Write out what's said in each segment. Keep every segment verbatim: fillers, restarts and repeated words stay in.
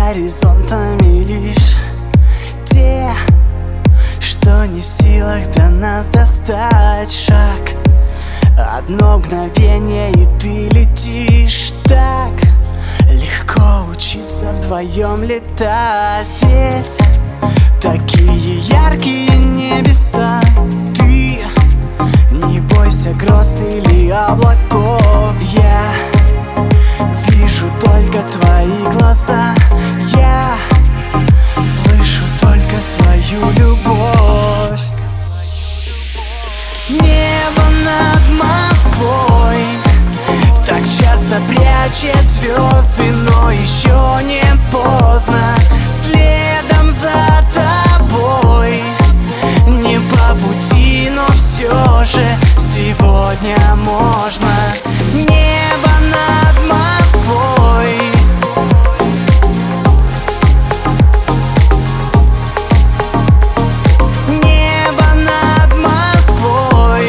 горизонтами лишь те, что не в силах до нас достать шаг. Одно мгновение, и ты летишь. Так легко учиться вдвоем летать. Здесь такие яркие небеса. Ты не бойся гроз или облаков. Я вижу только твои глаза. Я слышу только свою любовь. Небо над Москвой так часто прячет звезды, но еще не поздно. Следом за тобой, не по пути, но все же сегодня можно. Небо над Москвой. Небо над Москвой.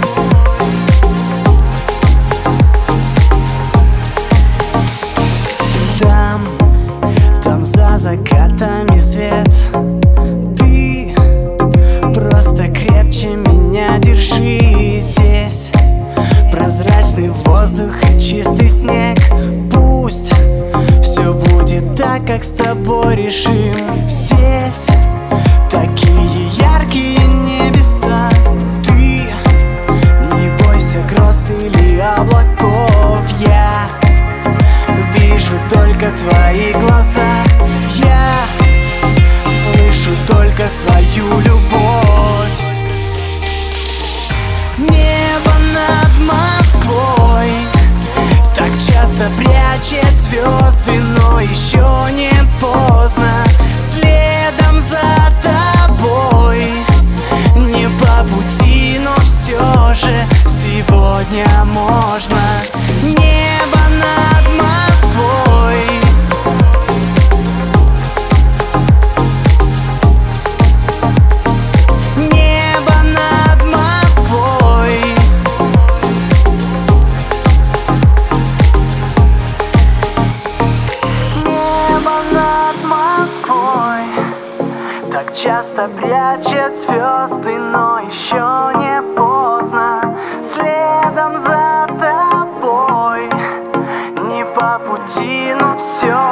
Там, там за закатами свет. Ты просто крепче меня держи. Здесь прозрачный воздух и чистый снег. Пусть все будет так, как с тобой решим. Здесь такие яркие небеса. Ты не бойся гроз или облаков. Я вижу только твои глаза. Я слышу только свою любовь. Небо над Москвой так часто прячет звезды, но еще не поздно. Следом за тобой, не по пути, но все же сегодня можно. Небо над Москвой. Небо над Москвой. Небо над Москвой так часто прячет звезды, но еще не поздно. Следом за тобой, не по пути, но все